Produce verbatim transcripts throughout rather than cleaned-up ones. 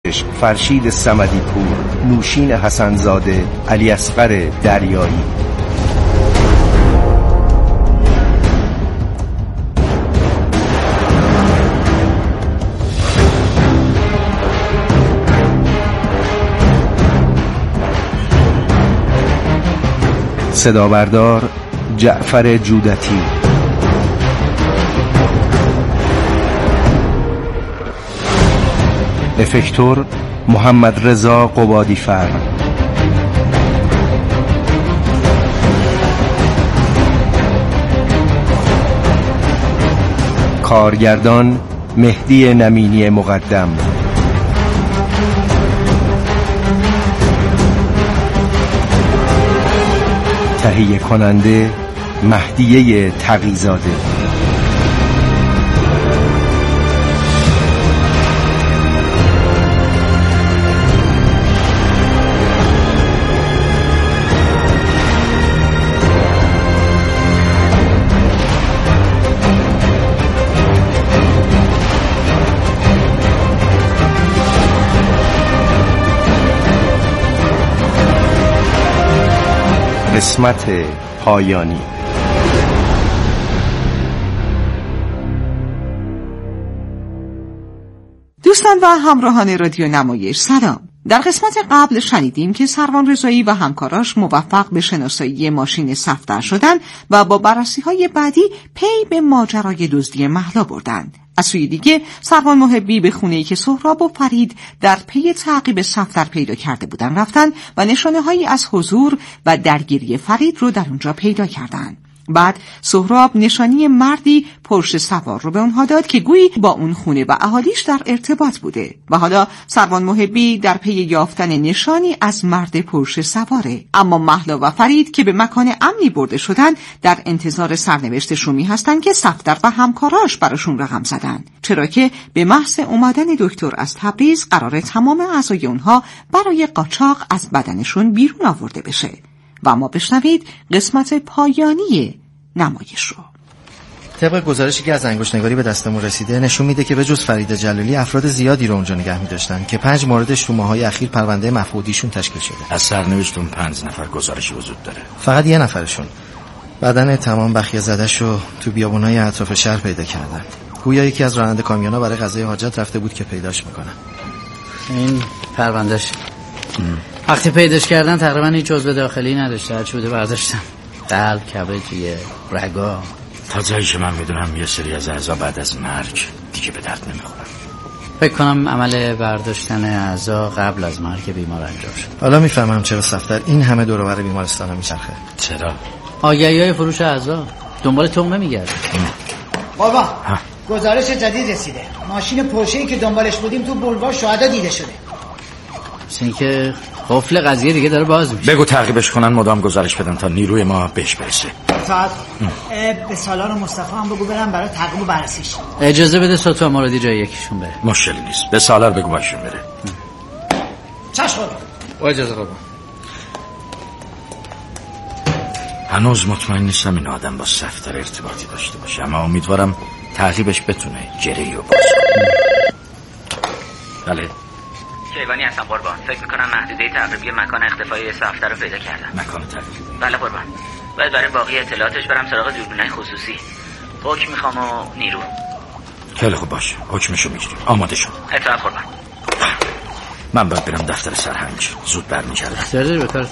فرشید صمدی پور، نوشین حسنزاده، علی اصغر دریایی. صدابردار جعفر جودتی. افکتور محمد رضا قبادیفر. کارگردان مهدی نمینی مقدم. تهیه کننده مهدیه تقی‌زاده. قسمت پایانی. دوستان و همراهان رادیو نمایش سلام. در قسمت قبل شنیدیم که سروان رضایی و همکاراش موفق به شناسایی ماشین صفدر شدن و با بررسی‌های بعدی پی به ماجرای دزدی مهلا بردند. از سوی دیگه سروان محبی به خونه‌ای که سهراب و فرید در پی تعقیب صفدر پیدا کرده بودن رفتن و نشانه‌هایی از حضور و درگیری فرید رو در اونجا پیدا کردند. بعد سهراب نشانی مردی پرشه سوار رو به اونها داد که گویی با اون خونه و اهالیش در ارتباط بوده و حالا سروان محبی در پی یافتن نشانی از مرد پرشه سواره. اما مهلا و فرید که به مکان امنی برده شدن در انتظار سرنوشت شومی هستن که صفدر و همکاراش براشون رقم زدن، چرا که به محض اومدن دکتر از تبریز قرار تمام اعضای اونها برای قاچاق از بدنشون بیرون آورده بشه. و ما بشنوید قسمت پایانی نمایش رو. طبق گزارشی که از انگشت‌نگاری به دستمون رسیده نشون میده که به جز فرید جلالی افراد زیادی رو اونجا نگه می‌داشتن که پنج موردش تو ماهای اخیر پرونده مفقودیشون تشکیل شده. از سرنوشتون پنج نفر گزارشی وجود داره. فقط یه نفرشون بدن تمام بخیه زده‌شو تو بیابونای اطراف شهر پیدا کردن. گویا یکی از راننده کامیونا برای قضای حاجت رفته بود که پیداش میکنن. این پروندهش وقتی پیداش کردن تقریبا هیچ عضو داخلی نداشته، هرچی بوده برداشتن. قلب، کبد، رگا. تا جایی که من میدونم یه سری از اعضا بعد از مرگ دیگه به درد نمیخورن. فکر کنم عمل برداشتن اعضا قبل از مرگ بیمار انجام شد. حالا میفهمم چرا صفدر این همه دور و بر بیمارستان میچرخه. چرا؟ آگهی‌های فروش اعضا دنبال تهمه میگرده. بابا گزارش جدید رسیده. ماشین پرشه‌ای که دنبالش بودیم تو بولوار شهدا دیده شده. مثل اینکه قفل قضیه دیگه داره باز میشه. بگو تعقیبش کنن، مدام گزارش بدن تا نیروی ما بهش برسه. ساعت به سالار مصطفی هم بگو برن برای تعقیب و بررسیش. اجازه بده سطوح مرادی جای یکیشون بره. مشکلی نیست، به سالار بگو باشون بره. چشم. با اجازه بابا. هنوز مطمئن نیستم این آدم با صفدر ارتباطی داشته باشه، اما امیدوارم تعقیبش بتونه جری رو باز کنه. بله کیوانی هستم قربان. فکر میکنم محدوده تعقیبی مکان اختفای صفدر رو پیدا کردم. مکان تعقیبی؟ بله قربان. باید برای باقی اطلاعاتش برم سراغ دوربینای خصوصی. حکم میخوام و نیرو. خیلی خوب باشه، حکمشو میگیریم. آماده شد. اطلاعات قربان. من باید برم دفتر سرهنگ، زود برمیگردم. سری به کارت.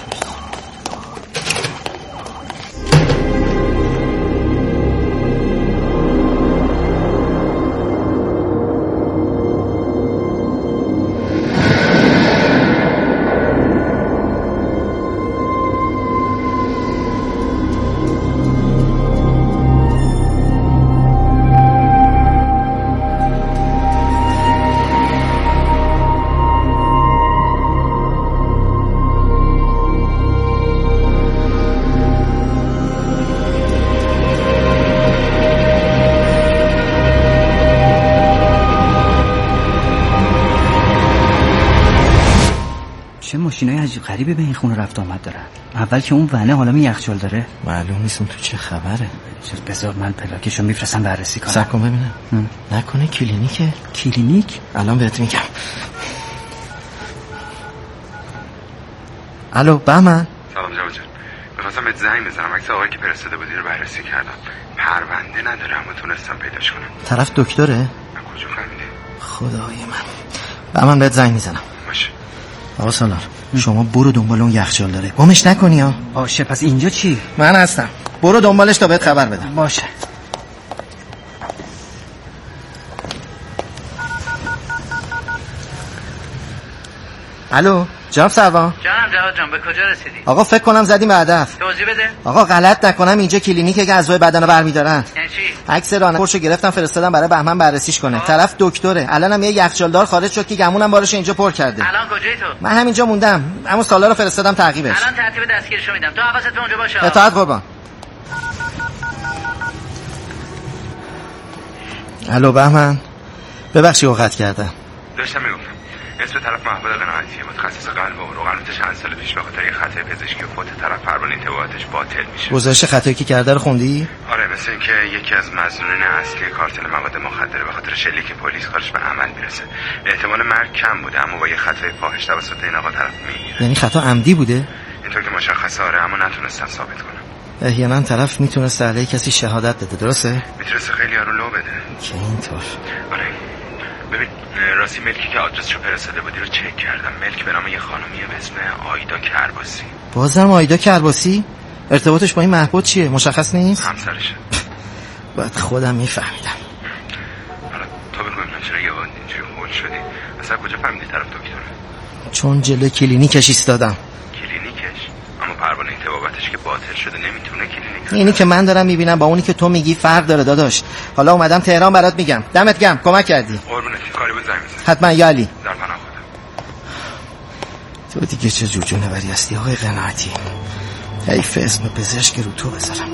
چه ماشینای عجیب غریبی به این خونه رفت آمد دارن. اول که اون ونه، حالا می یخچال داره. معلوم نیست اون تو چه خبره. چرا بذار من پلاکشو میفرستم بررسی کنم. صبر کن ببینم. نکنه کلینیکه؟ کلینیک؟ الان بهت میگم. الو بهمن. سلام جواد جان، می‌خواستم بهت زنگ بزنم. عکس آقایی که فرستاده بودی رو بررسی کردم. پرونده نداره اما تونستم پیداش کنم. طرف دکتره؟ من کجا فهمیدی؟ خدای من. بهمن بهت زنگ میزنم. باشه. آقا سالار شما برو دنبال اون یخچال داره، گمش نکنی ها. باشه پس اینجا چی؟ من هستم، برو دنبالش تا بهت خبر بدم. باشه. الو جناب سروان. جانم جواد جان، به کجا رسیدی؟ آقا فکر کنم زدیم به هدف. توضیح بده. آقا غلط نکنم اینجا کلینیکه که اعضای بدنو برمی‌دارن. یعنی چی؟ عکس راننده‌شو گرفتم فرستادم برای بهمن بررسیش کنه. طرف دکتره. الانم یه یخچالدار خارج شد که گمونم بارش اینجا پر کرده. الان کجایی تو؟ من همینجا موندم، اما سالار رو فرستادم تعقیبش. الان ترتیب دستگیرشو میدم، تو حواست اونجا باشه. اطاعت قربان. الو بهمن، ببخشید اوقات کردم. داشتم میگفتم اسم طرف محمود قناعتیه، متخصص قلب و عروق. البته چند سال پیش به خاطر یه خطای پزشکی و فوت طرف پروانه تبعاتش باطل میشه. گزارش خطایی که کرده رو خوندی؟ آره، مثل اینکه یکی از مسئولین اصلی کارتل مواد مخدره به خاطر شلیک پلیس کارش به عمل میرسه. احتمال مرگ کم بوده اما با یه خطای فاحش توسط این آقا طرف میمیره. یعنی خطا عمدی بوده؟ اینطور که مشخصه. آره، اما نتونستم ثابت کنم. احیانا طرف میتونست علیه کسی شهادت بده، درسته؟ میتونست خیلی ها رو لو بده. که اینطور. آره ببین، راستی ملکی که آدرسشو فرستاده بودی رو چک کردم. ملک به نام یه خانمیه به اسم آیدا کرباسی. بازم آیدا کرباسی؟ ارتباطش با این محبوب چیه؟ مشخص نیست؟ همسرشه. باید خودم میفهمیدم. حالا تو بگو من چرا یه وقت اینجوری هول شدی؟ اصلا کجا فهمیدی طرف دکتره؟ چون جلوی کلینیکش ایستادم. کلینیکش؟ اما پروانه طبابتش که باطل شده نمیتونه کلینیک. اینی که من دارم میبینم با اونی که تو میگی فرق داره داداش. حالا اومدم تهران برات میگم. دمت گرم، کمک کردی. قربونت، کاری بود زنگ بزن. حتما یا علی. در پناه خودم. تو دیگه چه جوجو نبری هستی آقای قناعتی. حیف اسم پزشک رو تو بذارم.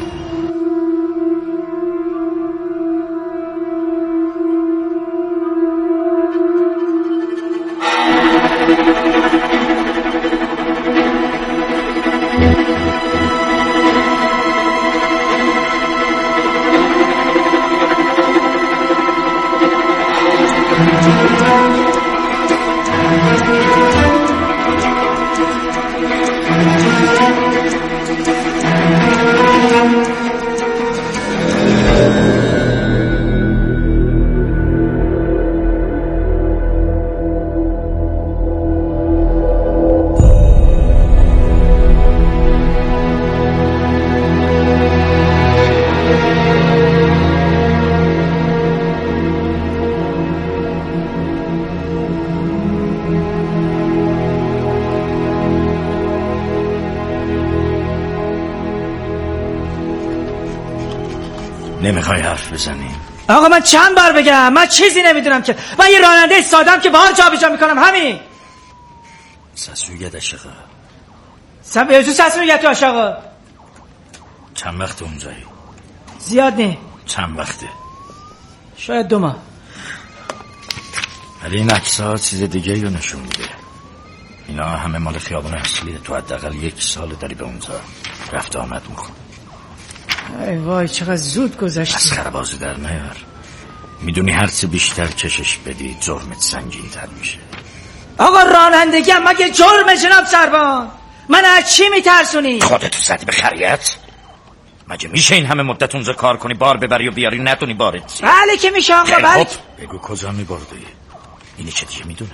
نمیخوای حرف بزنی؟ آقا من چند بار بگم، من چیزی نمیدونم که، من یه راننده سادم که بار جا بجا میکنم. همین سسویت عشقه. سب تو سسویت عشقه. چند وقت اونجایی؟ زیاد نه. چند وقته؟ شاید دو ماه. ولی این عکس‌ها چیز دیگه رو نشون میده. اینا همه مال خیابان اصلیه. تو حداقل یک سال داری به اونجا رفت آمد میکنی. ای وای چقدر زود گذشتی. از خربازی در نیار. میدونی هرچه بیشتر کشش بدی جرمت سنگین تر میشه. آقا رانندگی هم مگه جرمه جناب سروان؟ من از چی میترسونی؟ خودتو زدی به خریت؟ مگه میشه این همه مدت اونجا کار کنی بار ببری و بیاری نتونی بارت زی؟ بله که میشه آقا. بله بگو کجا میبردی؟ اینی چه دیگه میدونه؟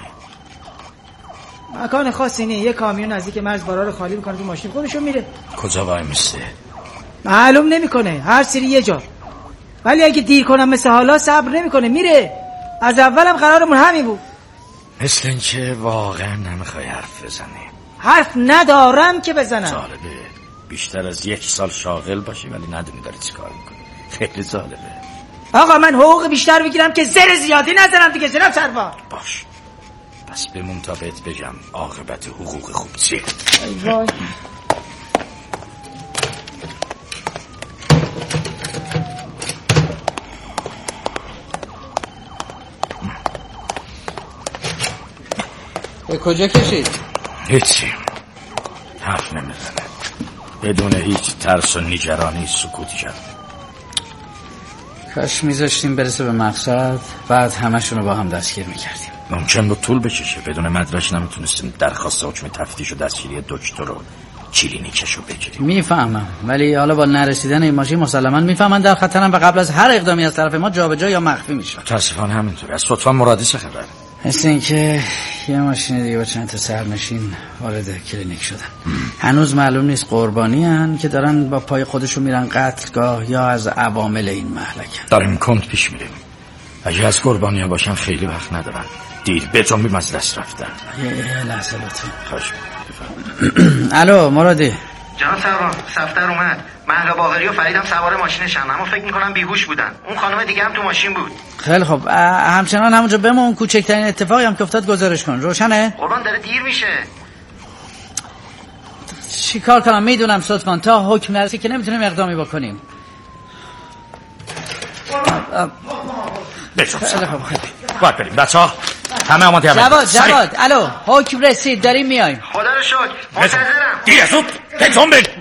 مکان خاصی نه. یه کامیون نزدیک مرز بارا رو خالی میکنه تو ماشین خودشون میره. کجا وای میسته؟ معلوم نمیکنه، هر سری یه جا. ولی اگه دیر کنم مثل حالا صبر نمیکنه میره. از اولم قرارمون همین بود. مثل اینکه واقعا نمیخوای حرف بزنی. حرف ندارم که بزنم. جالبه بیشتر از یک سال شاغل باشی ولی ندونی داری چی کار میکنی. خیلی جالبه. آقا من حقوق بیشتر بگیرم که زر زیادی نزنم دیگه جناب سروان. باش پس بمون تا بهت بگم عاقبت حقوق خوب چیه. ای وای. به کجا کشید؟ هیچی. حرف نمیزنه. بدون هیچ ترس و نگرانی سکوت کرد. کاش میذاشتیم برسه به مقصد، بعد همشون رو با هم دستگیر میکردیم. ممکن بود طول بکشه. بدون مدرک نمیتونستیم درخواست حکم تفتیش و دستگیری دکتر رو کلینیکشو بگیریم. میفهمم، ولی حالا با نرسیدن این ماشین مسلماً میفهمن در خطرن و قبل از هر اقدامی از طرف ما جابجا یا مخفی میشن. متاسفانه همینطوره. از صدفا مرادی چه خبر؟ مثل اینکه یه ماشین دیگه با چند تا سرنشین وارد کلینیک شدن. هنوز معلوم نیست قربانی هن که دارن با پای خودشون میرن قتلگاه یا از عوامل این مهلکن. داریم کند پیش میریم. اگه از قربانی ها باشن خیلی وقت ندارن. دیر به جنبیم از دست رفتن. یه لحظه لطفا. خوش الو مرادی. جناب سروان، صفتر اومد. مهلا باقری و فریدم سوار ماشینشن، اما فکر میکنم بیهوش بودن. اون خانم دیگه هم تو ماشین بود. خیلی خب، همچنان همونجا بمون. کوچکترین اتفاقی هم که افتاد گزارش کن. روشنه؟ قربان داره دیر میشه. چی کار کنم؟ میدونم صدفان تا حکم نرسی که نمیتونیم اقدامی بکنیم. بشم سلام. باید بریم بچه ها. همه آماده همه. جواد جواد الو، حکم رسید، داریم میایم. خدا رو شکر. منتظرم. دیگه زود تلفن بگیر.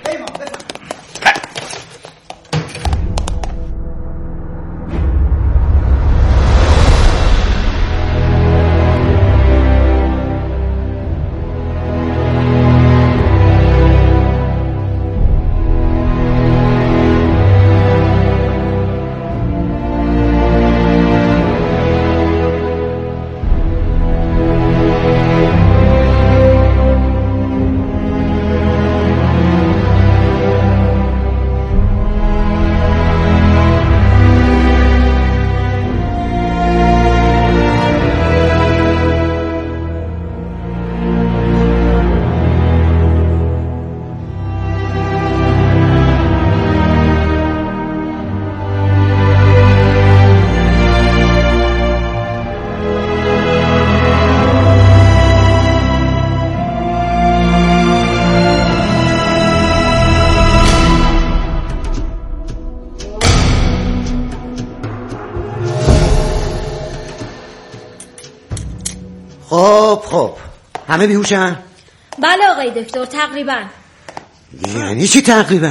خب خب همه بیهوشن؟ بله آقای دکتر تقریبا. یعنی چی تقریبا؟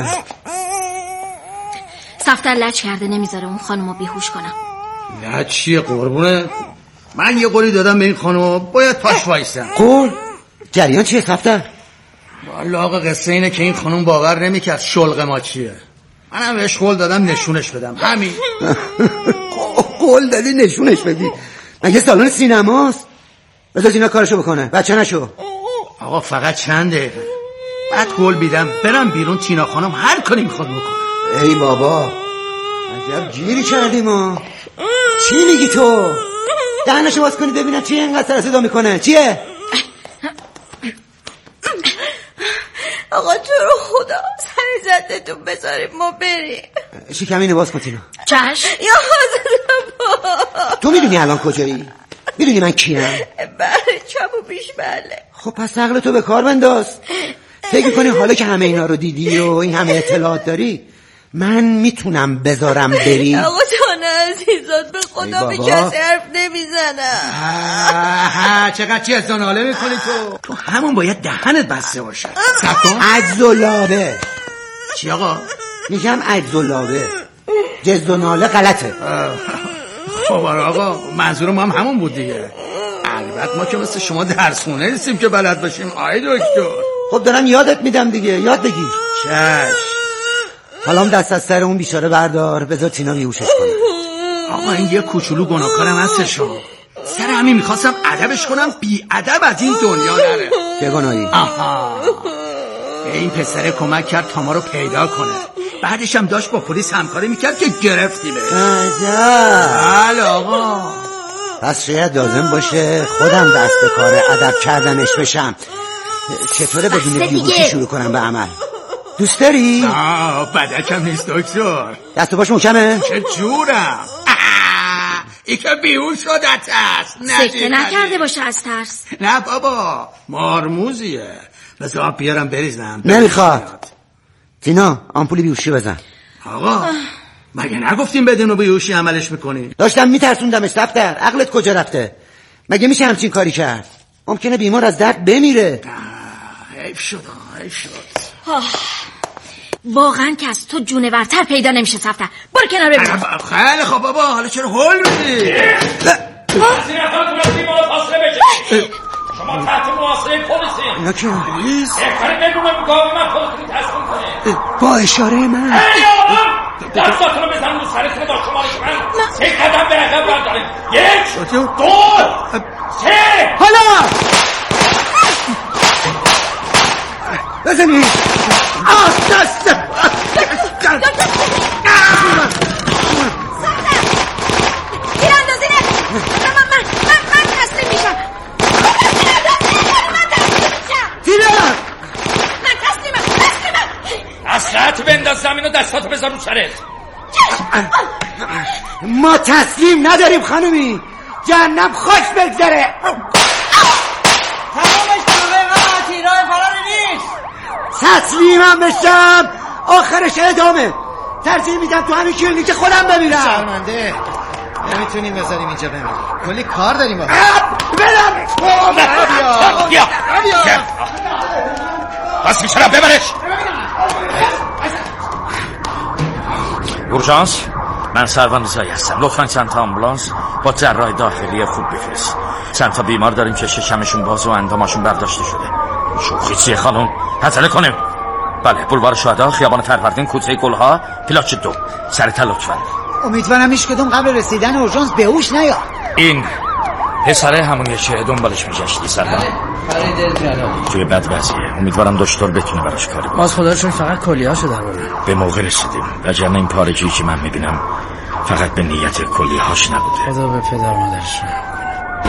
صفتر لج کرده نمیذاره اون خانومو بیهوش کنم. لج چیه قربونه؟ من یه قولی دادم به این خانوم، باید پاش وایسم. قول؟ جریان چیه صفتر؟ والا آقا قصه اینه که این خانوم باور نمیکرد شلق ما چیه. منم بهش قول دادم نشونش بدم، همین. قول دادی نشونش بدی؟ مگه سالن سینماست؟ بذار اینا کارشو بکنه، بچه نشو. آقا فقط چند دقیقه بعد قول بیدم برم بیرون، تینا خانم هر کاری میخواد بکنه. ای بابا عجب گیری کردیم ما. چی میگی تو؟ دهنشو باز کنی ببینم چیه اینقدر سر صدا میکنه. چیه؟ آقا تو رو خدا سر زدتون بذاریم ما بریم. شکمینو باز کن تینا. چشم. یا حضرت تو میدونی الان کجایی؟ میدونی من کیم؟ بله چپ و پیش بله. خب پس عقل تو به کار بنداز. فکر کنی حالا که همه اینا رو دیدی و این همه اطلاعات داری من میتونم بذارم بری؟ آقا جان عزیزات به خدا به کسی حرف نمیزنم. چقدر چی از ناله میکنی تو؟ تو همون باید دهنت بسته باشه. سکن عجز و لابه. چی آقا؟ میگم عجز و لابه. جز و ناله غلطه. خب آقا منظورم هم همون بود دیگه. البته ما که مثل شما درسونه نیستیم که بلد باشیم آی دکتر. خب دارم یادت میدم دیگه، یاد بگیر. چش. حالا هم دست از سر اون بیچاره بردار، بذار تینا بیهوشش کنه. آقا این یه کوچولو گناهکارم هستشو. سر همین میخواستم ادبش کنم بی ادب از این دنیا نره. چه گناهی؟ آها این پسره کمک کرد تا ما رو پیدا کنه، بعدش هم داشت با پلیس همکاری میکرد که گرفتیمش. عجب. بله آقا. پس شاید لازم باشه خودم دست به کار ادب کردنش بشم. چطوره بدون بیهوشی شروع کنم به عمل؟ دوست داری؟ آه بدکم نیست دکتر. دست باش محکمه؟ چه جورم. ای که بیهوش شدت است. سکته نکرده باشه از ترس. نه بابا مارموزیه. بذار بیارم بریزم. نمیخواد. تینا آمپولی بیهوشی بزن. آقا مگه نگفتیم بدون بیهوشی عملش میکنی؟ داشتم میترسوندمش. صفتر عقلت کجا رفته؟ مگه میشه همچین کاری کرد؟ ممکنه بیمار از درد بمیره. حیف شد حیف شد. واقعا که از تو جونورتر پیدا نمیشه. صفتر برو کنار ببین. خیلی خب بابا حالا چرا هول میدی؟ شما تحت محاصره پلیسی. اینا که پلیس؟ بهتره بدون مقاومت خودتون تسلیم کنه. با اشاره من. ای آقا دستاتون رو بزن رو سرتون با شمارش من. یک قدم به عقب بردارید. یک دو سه. حالا بزنید. آه دست اسرعت بنداز زمین و دستاتو بذار رو سرت. ما تسلیم نداریم خانومی. جهنم خوش بگذره. تمامش کنه قاطی راه فراری نیست. تسلیمم بشم آخرش ادامه. ترجیح میدم تو همین کلینیک خودم بمیرم. شرمنده نمیتونیم بذاریم اینجا بمیریم. کلی کار داریم آقا. برم بیا بیا بس میشنم ببرش. اورژانس من سروان رضایی هستم. لطفاً چند تا آمبولانس با جراح داخلی خوب بفرست. چند تا بیمار داریم که ششمشون باز و اندامشون برداشته شده. شوخی چیه خانم؟ عجله کنیم. بله بولوار شهدا، خیابان فروردین، کوچه گلها، پلاچ دو. سریعتر لطفاً. امیدوارم هیچ کدوم قبل رسیدن اورژانس به هوش نیاد. این پسره همونیه که دنبالش میگشتی سلام. فرید جلالی توی بد وضعیه. امیدوارم دکتر بتونه براش کاری کنه. باز خدا رو شکر فقط کلیه‌اشو درآوردن. به موقع رسیدیم. وگرنه این پارگی که من میبینم فقط به نیت کلیه‌هاش نبوده. خدا به پدر مادرش رحم کنه.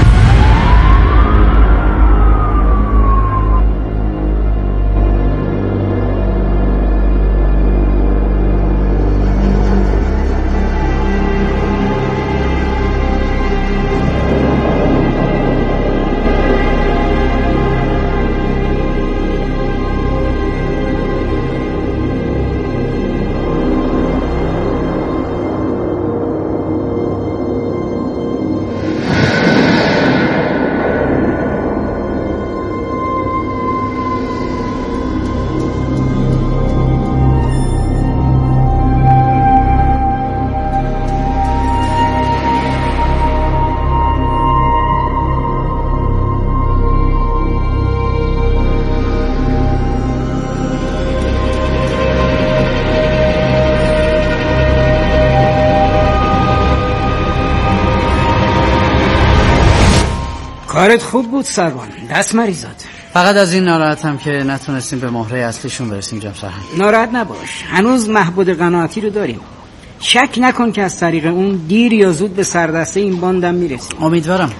کارت خوب بود سروان، دست مریزاد. فقط از این ناراحتم که نتونستیم به مهره اصلیشون برسیم. جام سرهنگ ناراحت نباش، هنوز محبود قناعتی رو داریم. شک نکن که از طریق اون دیر یا زود به سردسته این باندم میرسیم. امیدوارم.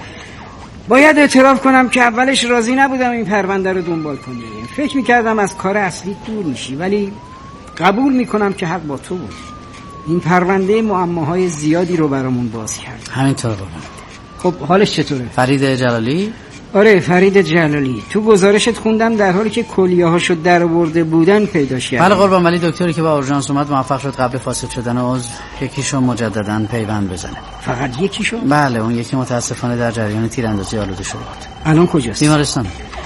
باید اعتراف کنم که اولش راضی نبودم این پرونده رو دنبال کنی. فکر میکردم از کار اصلی دور میشی، ولی قبول میکنم که حق با تو بود. این پرونده معماهای زیادی رو برامون باز کرد. همینطور بابا. خب حالش چطوره؟ فرید جلالی؟ آره فرید جلالی. تو گزارشت خوندم در حالی که کلیه‌هاشو درآورده بودن پیداش کردن. بله قربان، ولی دکتری که با اورژانس اومد موفق شد قبل فاسد شدن عضو یکیشو مجددا پیوند بزنه. فقط یکیشو؟ بله اون یکی متاسفانه در جریان تیراندازی آلوده شده بود. الان کجاست؟ بیمارستان.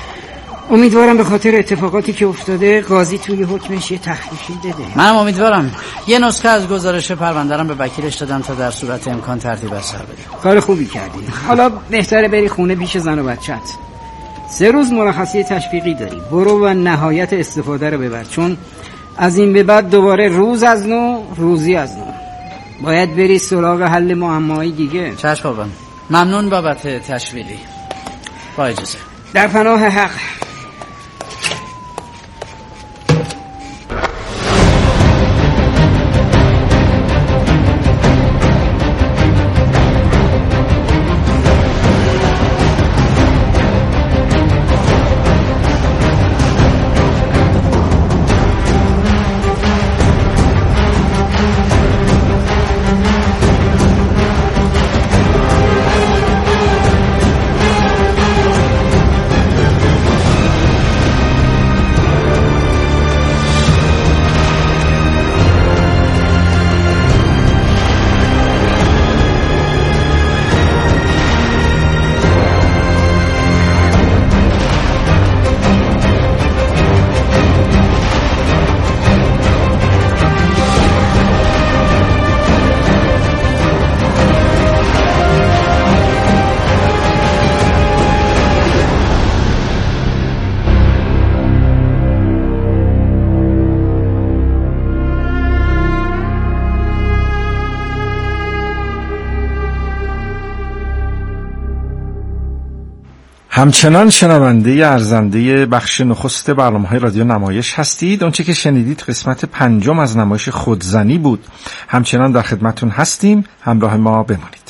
امیدوارم به خاطر اتفاقاتی که افتاده قاضی توی حکمش یه تخفیفی بده. منم امیدوارم. یه نسخه از گزارش پرونده‌ام به وکیلش دادم تا در صورت امکان ترتیب اثر بده. کار خوبی کردی. حالا بهتره بری خونه پیش زن و بچت. سه روز مرخصی تشویقی داری. برو و نهایت استفاده رو ببر، چون از این به بعد دوباره روز از نو روزی از نو. باید بری سراغ حل معماهای دیگه. چشم قربان. ممنون بابت تشویقی. با اجازه. در پناه حق. همچنان شنونده ارزنده بخش نخست برنامه‌های رادیو نمایش هستید. اونچه که شنیدید قسمت پنجم از نمایش خودزنی بود. همچنان در خدمتون هستیم، همراه ما بمانید.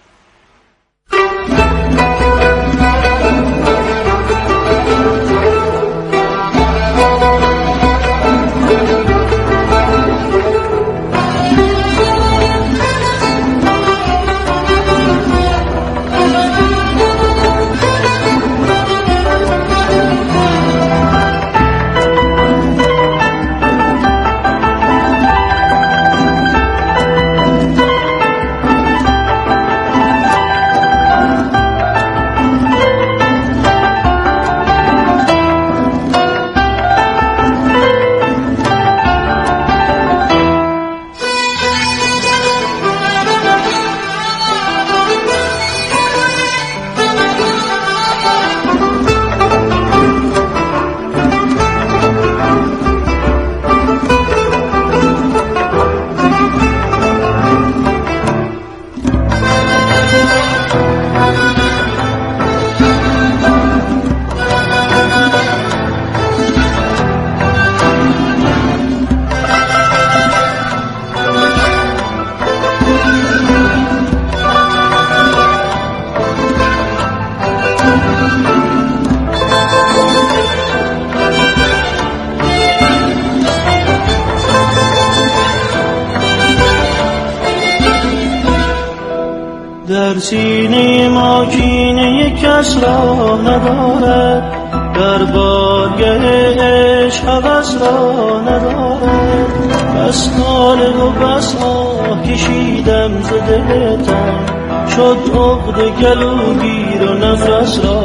در سینه ما کینه کس را ندارد، در بارگه عشق هوس را ندارد. بس ناله و بس آه کشیدم ز دل تنگ، شد عقده گلوگیر و نفس را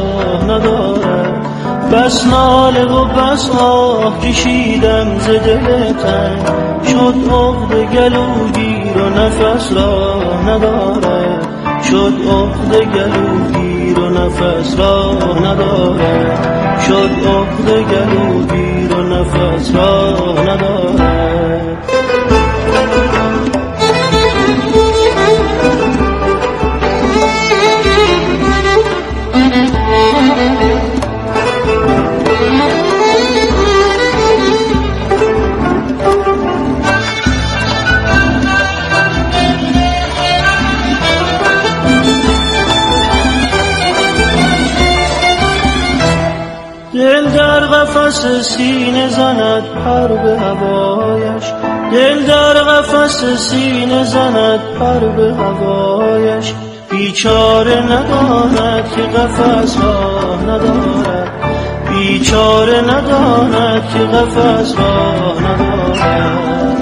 ندارد. بس ناله و بس آه کشیدم ز دل تنگ، شد عقده گلوگیر و نفس را ندارد. شد عقده گلوگیر و نفس را ندارد. شد عقده گلوگیر و نفس را ندارد. دل در قفس سینه زند پر به هوایش، دل در قفس سینه زند پر به هوایش. بیچاره نداند که قفس راه ندارد، بیچاره نداند که قفس راه ندارد.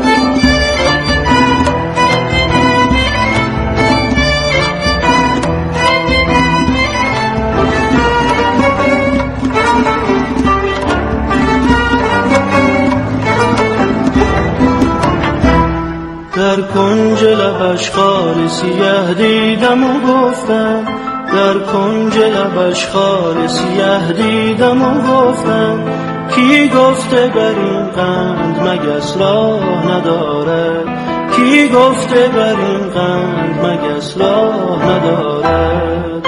در کنج لبش خال سیاه دیدم و گفتم، در کنج لبش خال سیاه دیدم و گفتم. کی گفته بر این قند مگس راه ندارد، کی گفته بر این قند مگس راه ندارد.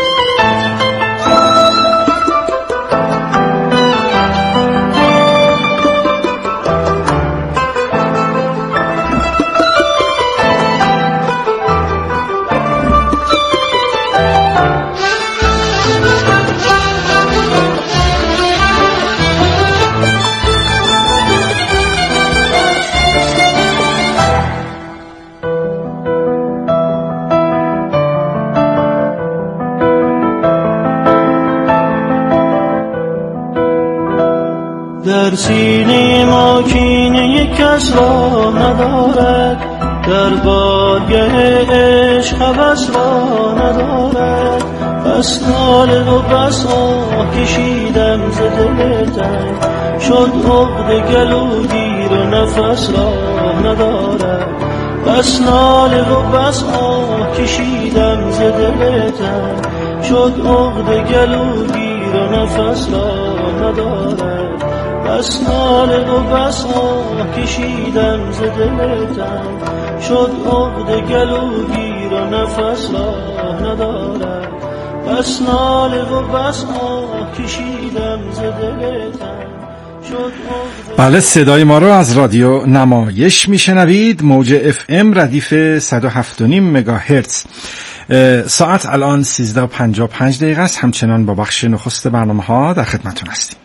در سینه ما کینه کس را ندارد، در بارگه عشق هوس را ندارد. بس ناله و بس آه کشیدم ز دل تنگ، شد عقده گلوگیر و نفس را ندارد. بس ناله و بس آه کشیدم ز دل تنگ، شد عقده گلوگیر و نفس را ندارد. بس ناله و بس آه کشیدم ز دل تنگ، شد عقده گلوگیر و نفس را ندارد. بس ناله و بس آه کشیدم ز دل تن شد. بله، صدای ما رو از رادیو نمایش میشنوید، موج اف ام ردیف صد و هفت و نیم مگاهرتز. ساعت الان سیزده و پنجاه و پنج دقیقه است. همچنان با بخش نخست برنامه ها در خدمتتون هستیم.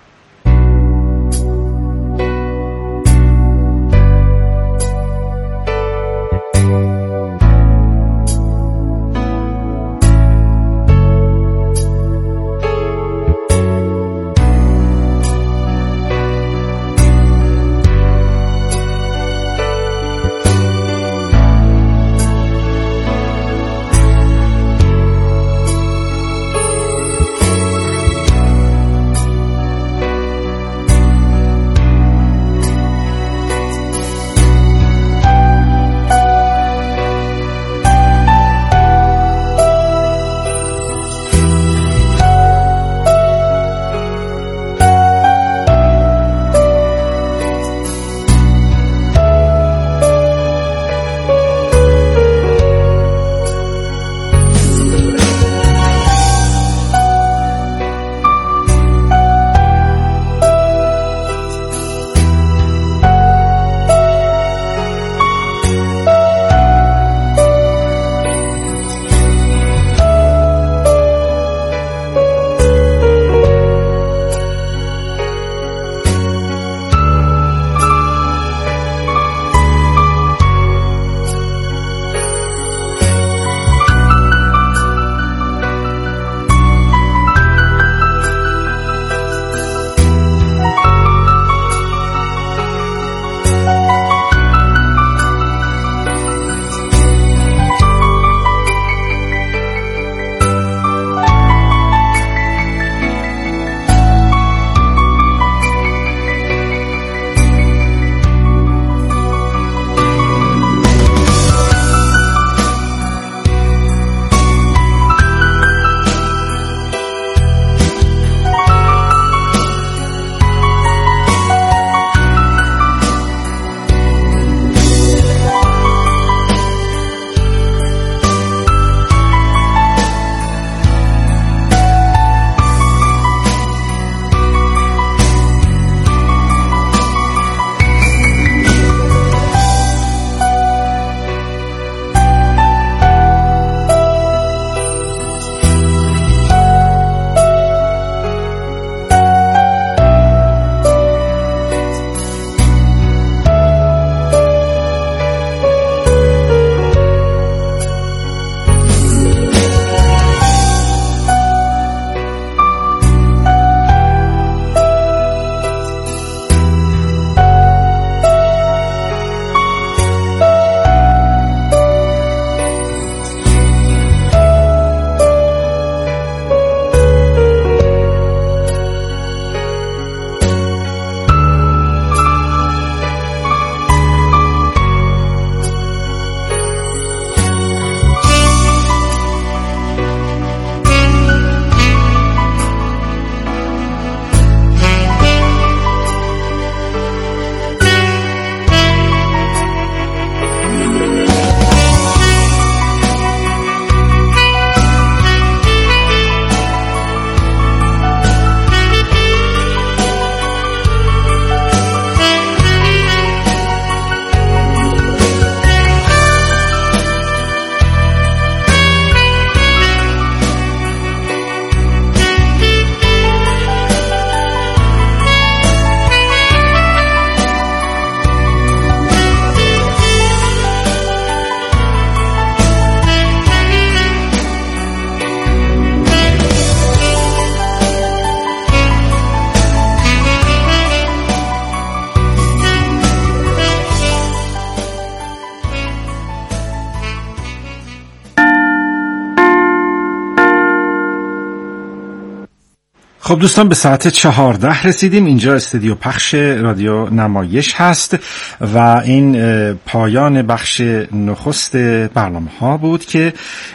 خب دوستان، به ساعت چهارده رسیدیم. اینجا استودیو پخش رادیو نمایش هست و این پایان بخش نخست برنامه ها بود که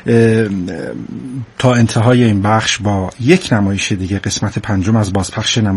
تا انتهای این بخش با یک نمایش دیگه، قسمت پنجم از بازپخش نمایش